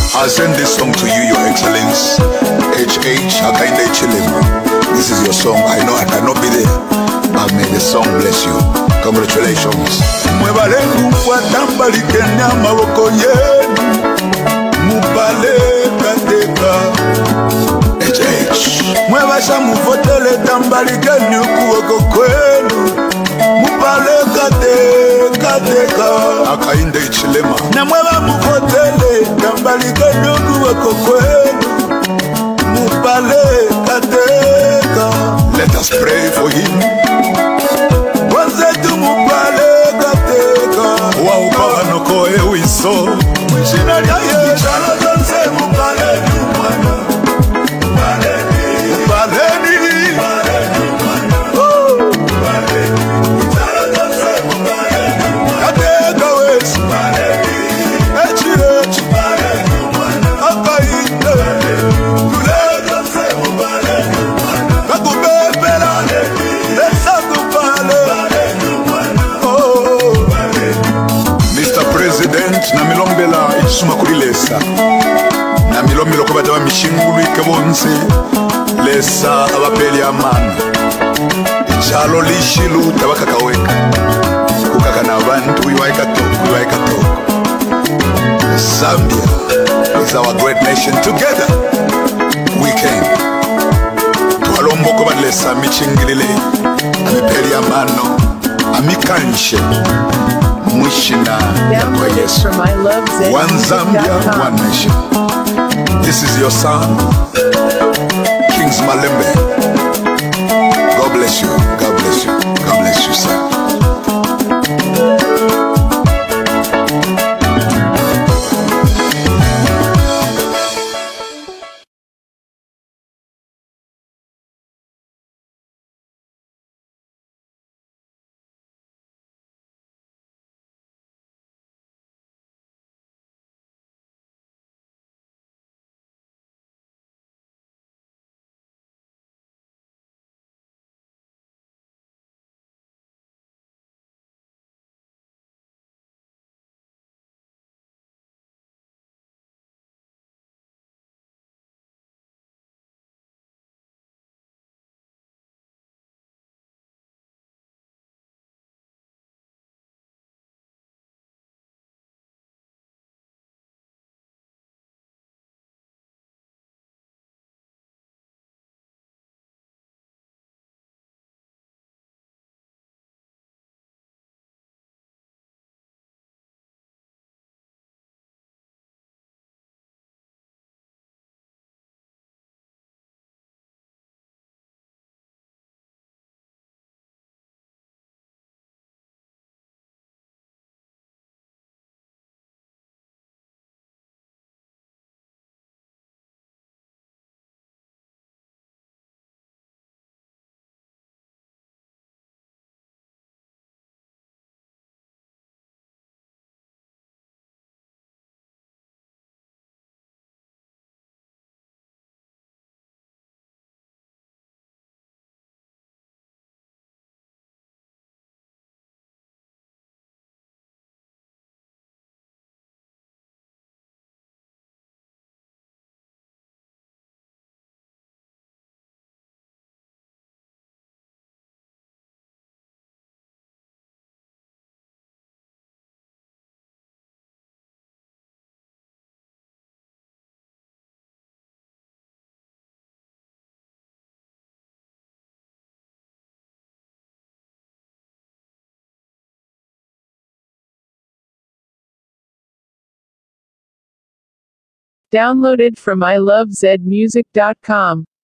I send this song to you, Your Excellence, H.H. Hakainde Chilema. This is your song. I know I cannot be there, but may the song bless you. Congratulations. Mwebalengu kwa tambali kenya mawoko yenu mubale kateka H.H. Mwebasha mufotele tambali kenya kuwoko kwenu mubale kateka Hakainde Chilema. Na mweba mufotele tambali kenya kuwoko kwenu mubale kateka. Let us pray for him. Wanzetu mubale kateka waukawa noko ewiso mchina lya Yesu alozonse mubale numwana mubaleni mubaleni mubaleni alozonse mubale numwana kateka wesi mubaleni echirechi mubaleni numwana akainde tulezonse mubale numwana kakubebela na milombela isuma kuri lesa na milombelo ko bataba mishingulu ikabonse lesa abapeli amana ijalo lishilu tabakakaweka kukakana abantu iwaikato Zambia is our great nation. Together we came twalombo ko balesa michingilile abapeli amano amikanshe Mushina kwa Yesu. One Zambia, one nation. This is your son, Kings Malembe. God bless you. God bless you. God bless you, sir. Downloaded from ilovezmusic.com.